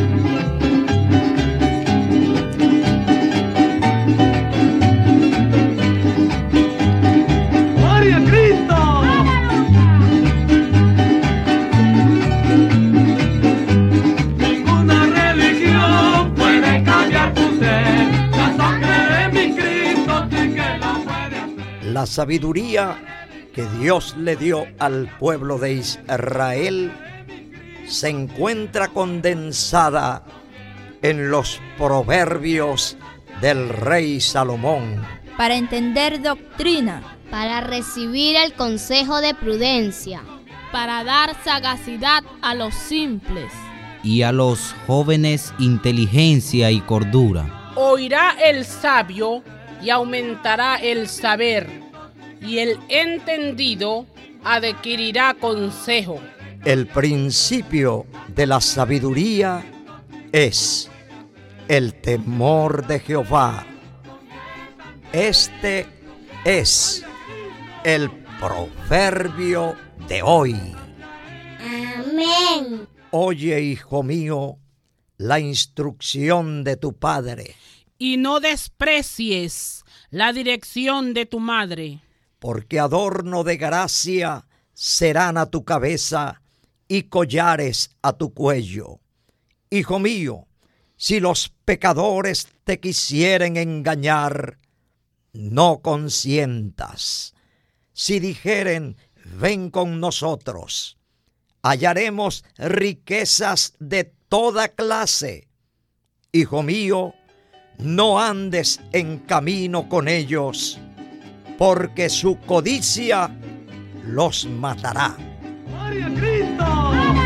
La sabiduría que Dios le dio al pueblo de Israel se encuentra condensada en los proverbios del rey Salomón. Para entender doctrina, para recibir el consejo de prudencia, para dar sagacidad a los simples, y a los jóvenes inteligencia y cordura. Oirá el sabio y aumentará el saber, y el entendido adquirirá consejo. El principio de la sabiduría es el temor de Jehová. Este es el proverbio de hoy. Amén. Oye, hijo mío, la instrucción de tu padre. Y no desprecies la dirección de tu madre. Porque adorno de gracia serán a tu cabeza y collares a tu cuello. Hijo mío, si los pecadores te quisieren engañar, no consientas. Si dijeren, ven con nosotros, hallaremos riquezas de toda clase. Hijo mío, no andes en camino con ellos, porque su codicia los matará. ¡Gloria a Cristo!